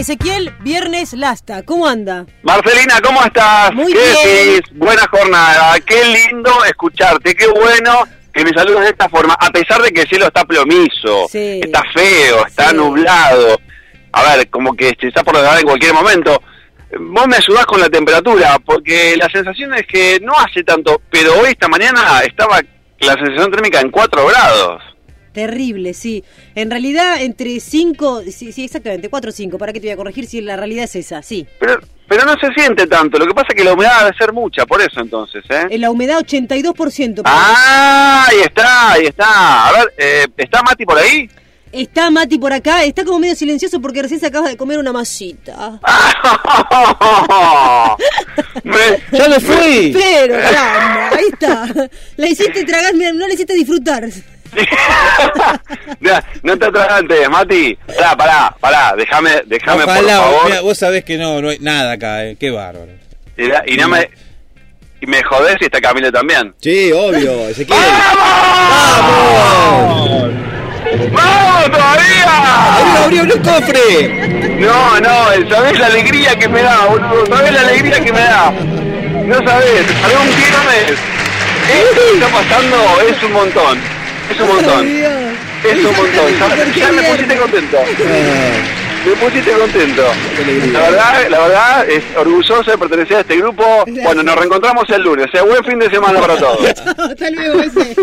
Ezequiel Viernes Lasta, ¿cómo anda? Marcelina, ¿cómo estás? Muy ¿Qué bien. decís? Buena jornada, qué lindo escucharte, qué bueno que me saludas de esta forma, a pesar de que el cielo está plomizo, Sí. está feo, está Sí. nublado, a ver, como que se está por desgarrar en cualquier momento. Vos me ayudás con la temperatura, porque la sensación es que no hace tanto, pero hoy, esta mañana, estaba la sensación térmica en 4 grados. Terrible, sí. En realidad, entre 5, sí, exactamente, 4 o 5. ¿Para qué te voy a corregir si la realidad es esa? Sí. Pero no se siente tanto, lo que pasa es que la humedad debe ser mucha, por eso entonces, ¿eh? En la humedad 82%. Ah, ahí está. A ver, ¿está Mati por ahí? Está Mati por acá, está como medio silencioso porque recién se acaba de comer una masita. ¡Ya me fui! Pero, caramba, ahí está. La hiciste tragar, mira, no la hiciste disfrutar. No te atragantes, Mati. Pará, déjame Ojalá, por favor. mira, vos sabés que no hay nada acá, qué bárbaro. Y me jodés si está Camilo también. Sí, obvio, Ezequiel. ¡Vamos! ¡Vamos todavía! ¡Abrió un cofre! No, sabés la alegría que me da, boludo. Sabés la alegría que me da. No sabés, algún viernes. Esto que está pasando es un montón. Es un montón. Es un montón. Ya me pusiste contento. Me pusiste contento. La verdad es orgulloso de pertenecer a este grupo. Bueno, nos reencontramos el lunes. Buen fin de semana para todos. Hasta luego, ese.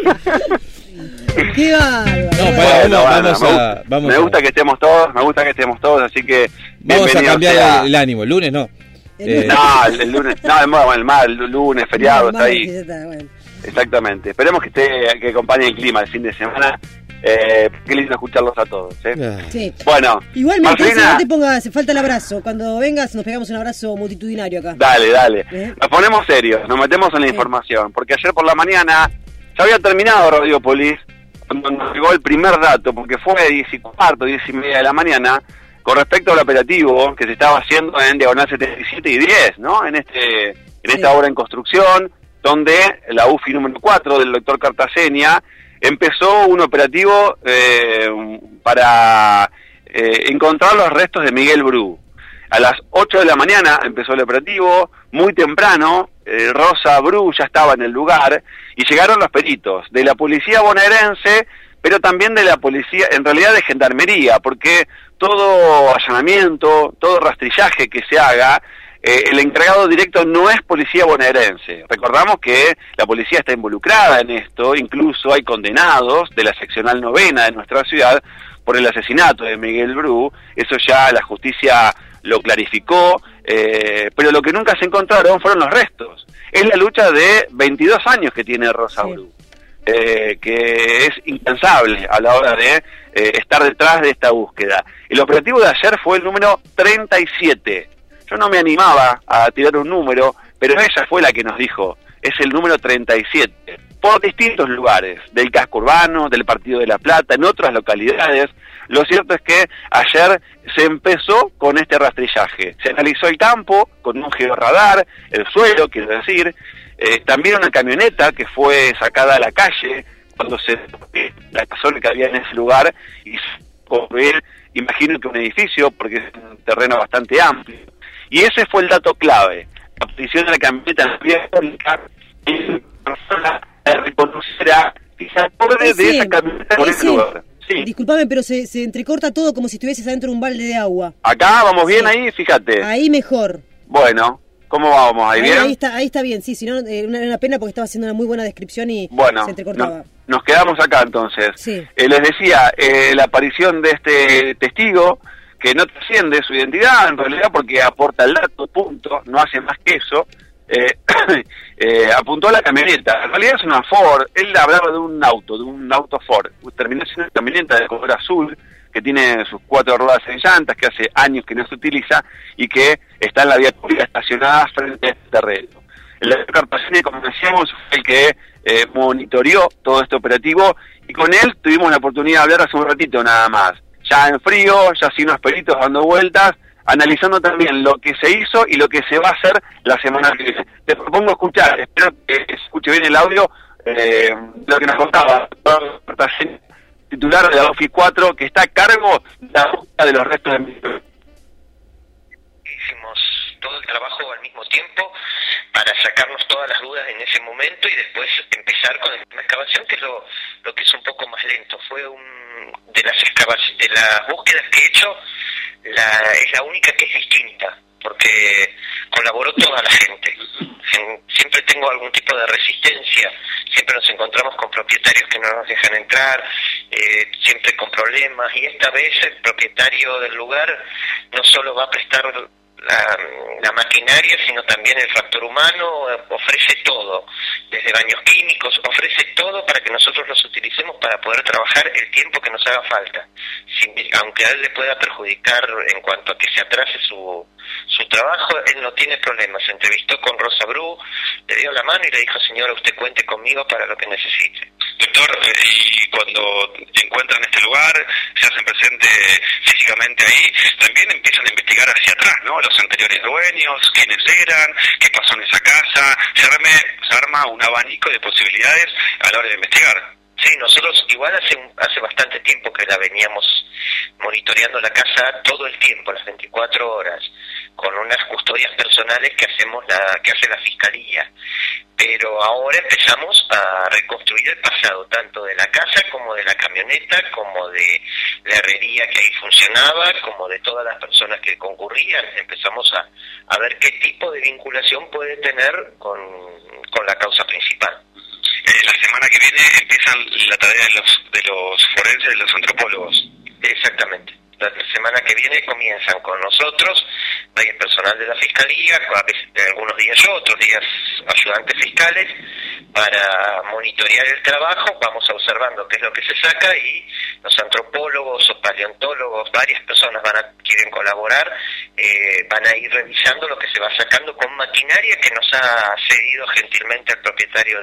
Qué bárbaro. Vamos me gusta que estemos todos, así que vamos a cambiar el ánimo. El lunes no. No, el lunes, el lunes, feriado, está ahí. Bueno. Exactamente. Esperemos que acompañe el clima el fin de semana. Qué lindo escucharlos a todos. Sí. Bueno, Igualmente, Marcelina, no te pongas, falta el abrazo. Cuando vengas nos pegamos un abrazo multitudinario acá. Dale. Nos ponemos serios, nos metemos en la información, porque ayer por la mañana ya había terminado Radiopolis cuando nos llegó el primer dato, porque fue 10:15, 10:30 de la mañana, con respecto al operativo que se estaba haciendo en Diagonal 77 y 10, ¿no? En esta obra en construcción, donde la UFI número 4 del doctor Cartaseña empezó un operativo para encontrar los restos de Miguel Bru. A las 8 de la mañana empezó el operativo, muy temprano, Rosa Bru ya estaba en el lugar, y llegaron los peritos de la policía bonaerense, pero también de la policía, en realidad de gendarmería, porque todo allanamiento, todo rastrillaje que se haga, el encargado directo no es policía bonaerense. Recordamos que la policía está involucrada en esto, incluso hay condenados de la seccional 9ª de nuestra ciudad por el asesinato de Miguel Bru. Eso ya la justicia lo clarificó, pero lo que nunca se encontraron fueron los restos. Es la lucha de 22 años que tiene Rosa Bru, que es incansable a la hora de estar detrás de esta búsqueda. El operativo de ayer fue el número 37. Yo no me animaba a tirar un número, pero ella fue la que nos dijo, es el número 37, por distintos lugares, del casco urbano, del Partido de la Plata, en otras localidades. Lo cierto es que ayer se empezó con este rastrillaje. Se analizó el campo con un georradar, el suelo, quiero decir, también una camioneta que fue sacada a la calle cuando la persona que había en ese lugar y construir, imagino que un edificio, porque es un terreno bastante amplio. Y ese fue el dato clave. La posición de la camioneta había y la persona reconociera que se acorde de esa camioneta con ese lugar. Sí. Disculpame, pero se entrecorta todo como si estuvieses adentro de un balde de agua. Acá vamos bien ahí, fíjate. Ahí mejor. Bueno, ¿cómo vamos? ¿Ahí bien? Ahí está bien, sí, si no, una pena porque estaba haciendo una muy buena descripción y bueno, se entrecortaba. Nos quedamos acá entonces. Sí. Les decía, la aparición de este testigo, que no trasciende su identidad, en realidad porque aporta el dato, punto, no hace más que eso, apuntó a la camioneta. En realidad es una Ford, él hablaba de un auto Ford, terminó siendo una camioneta de color azul, que tiene sus 4 ruedas en llantas, que hace años que no se utiliza, y que está en la vía pública estacionada frente a este terreno. El doctor Cartaseña, como decíamos, fue el que monitoreó todo este operativo, y con él tuvimos la oportunidad de hablar hace un ratito nada más. Ya en frío, ya sin unos peritos dando vueltas, analizando también lo que se hizo y lo que se va a hacer la semana que viene. Te propongo escuchar, espero que se escuche bien el audio, lo que nos contaba titular de la UFI 4, que está a cargo de la búsqueda de los restos de Miguel. hicimos todo el trabajo al mismo tiempo para sacarnos todas las dudas en ese momento y después empezar con la excavación, que es lo que es un poco más lento. Fue de las búsquedas que he hecho, es la única que es distinta, porque colaboró toda la gente. Siempre tengo algún tipo de resistencia, siempre nos encontramos con propietarios que no nos dejan entrar, siempre con problemas, y esta vez el propietario del lugar no solo va a prestar la maquinaria, sino también el factor humano, ofrece todo, desde baños químicos, ofrece todo para que nosotros los utilicemos para poder trabajar el tiempo que nos haga falta, aunque a él le pueda perjudicar en cuanto a que se atrase su trabajo, él no tiene problemas. Se entrevistó con Rosa Bru, le dio la mano y le dijo: señora, usted cuente conmigo para lo que necesite. Doctor, y cuando encuentran este lugar, se hacen presente físicamente ahí, también empiezan a investigar hacia atrás, ¿no? Los anteriores dueños, quiénes eran, qué pasó en esa casa, se arma un abanico de posibilidades a la hora de investigar. Sí, nosotros igual hace bastante tiempo que la veníamos monitoreando la casa todo el tiempo, las 24 horas, con unas custodias personales que hace la Fiscalía. Pero ahora empezamos a reconstruir el pasado, tanto de la casa como de la camioneta, como de la herrería que ahí funcionaba, como de todas las personas que concurrían. Empezamos a ver qué tipo de vinculación puede tener con la causa principal. La semana que viene empiezan la tarea de los forenses, de los antropólogos. Exactamente. La semana que viene comienzan con nosotros, hay personal de la Fiscalía, a veces, algunos días yo, otros días ayudantes fiscales, para monitorear el trabajo. Vamos observando qué es lo que se saca y los antropólogos o paleontólogos, varias personas quieren colaborar, van a ir revisando lo que se va sacando con maquinaria que nos ha cedido gentilmente el propietario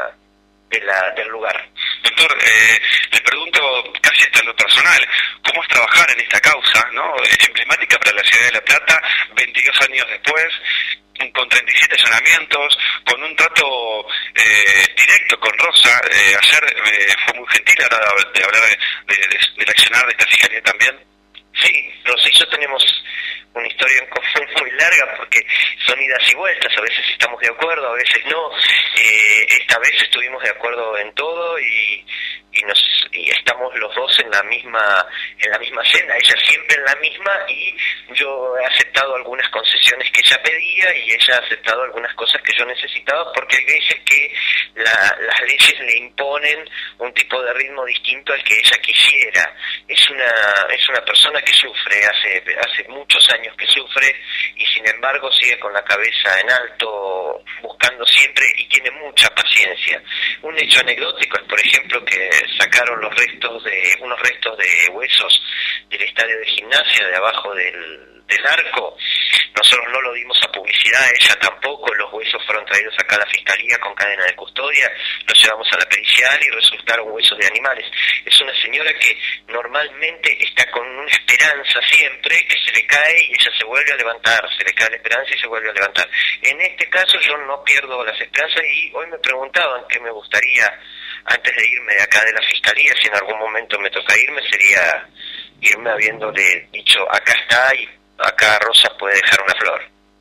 del lugar. Doctor, le pregunto casi hasta lo personal, ¿cómo es trabajar en esta causa, ¿no? Emblemática para la ciudad de La Plata, 22 años después, con 37 allanamientos, con un trato directo con Rosa? Ayer fue muy gentil a la hora de hablar del accionar de esta fiscalía también. Sí, Rosa y yo tenemos una historia en común muy larga, porque son idas y vueltas, a veces estamos de acuerdo, a veces no. Esta vez estuvimos de acuerdo en todo y estamos los dos en la misma senda, ella siempre en la misma, y yo he aceptado algunas concesiones que ella pedía y ella ha aceptado algunas cosas que yo necesitaba, porque hay veces que las leyes le imponen un tipo de ritmo distinto al que ella quisiera. Es una persona que sufre, hace muchos años que sufre, y sin embargo sigue con la cabeza en alto, buscando siempre, y tiene mucha paciencia. Un hecho anecdótico es, por ejemplo, que sacaron unos restos de huesos del estadio de gimnasia, de abajo del arco. Nosotros no lo dimos a publicidad, ella tampoco. Los huesos fueron traídos acá a la Fiscalía con cadena de custodia, los llevamos a la pericial y resultaron huesos de animales. Es una señora que normalmente está con una esperanza siempre, que se le cae y ella se vuelve a levantar, se le cae la esperanza y se vuelve a levantar. En este caso yo no pierdo las esperanzas, y hoy me preguntaban qué me gustaría antes de irme de acá de la Fiscalía, si en algún momento me toca irme, sería irme habiéndole dicho: acá está, y acá Rosa puede dejar una flor.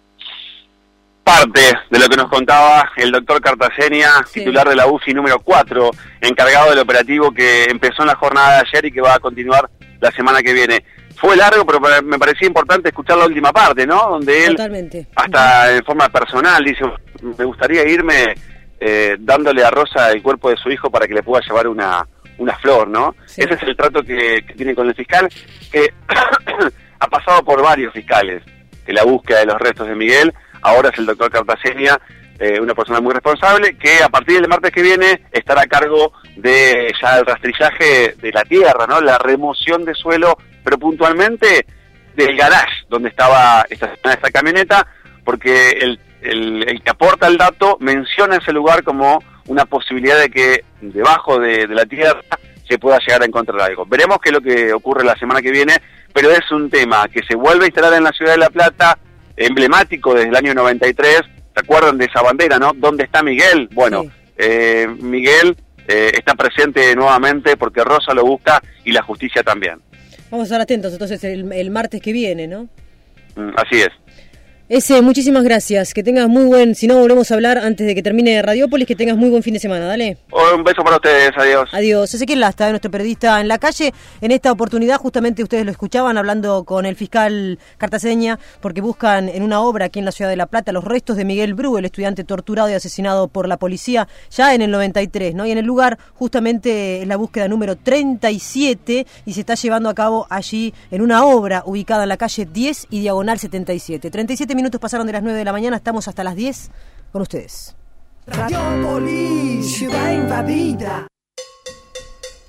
Parte de lo que nos contaba el doctor Cartasenia, sí, titular de la UCI número 4, encargado del operativo que empezó en la jornada de ayer y que va a continuar la semana que viene. Fue largo, pero me parecía importante escuchar la última parte, ¿no? Donde él, totalmente, hasta en forma personal, dice: me gustaría irme dándole a Rosa el cuerpo de su hijo para que le pueda llevar una flor, ¿no? Sí. Ese es el trato que tiene con el fiscal, que ha pasado por varios fiscales de la búsqueda de los restos de Miguel. Ahora es el doctor Cartasenia, una persona muy responsable, que a partir del martes que viene estará a cargo de ya el rastrillaje de la tierra, ¿no? La remoción de suelo, pero puntualmente del garage donde estaba estacionada esta camioneta, porque el que aporta el dato menciona ese lugar como una posibilidad de que debajo de la tierra se pueda llegar a encontrar algo. Veremos qué es lo que ocurre la semana que viene, pero es un tema que se vuelve a instalar en la ciudad de La Plata, emblemático desde el año 93. ¿Se acuerdan de esa bandera, no? ¿Dónde está Miguel? Bueno, sí. Miguel está presente nuevamente porque Rosa lo busca y la justicia también. Vamos a estar atentos entonces el martes que viene, ¿no? Así es. Muchísimas gracias. Que tengas si no volvemos a hablar antes de que termine Radiópolis, que tengas muy buen fin de semana, dale. Un beso para ustedes, adiós. Adiós. Ezequiel Lasta, nuestro periodista en la calle. En esta oportunidad, justamente ustedes lo escuchaban hablando con el fiscal Cartaseña, porque buscan en una obra aquí en la ciudad de La Plata los restos de Miguel Bru, el estudiante torturado y asesinado por la policía ya en el 93, ¿no? Y en el lugar, justamente, es la búsqueda número 37 y se está llevando a cabo allí en una obra ubicada en la calle 10 y diagonal 77. 37 minutos pasaron de las 9 de la mañana, estamos hasta las 10 con ustedes. Radiópolis, ciudad invadida.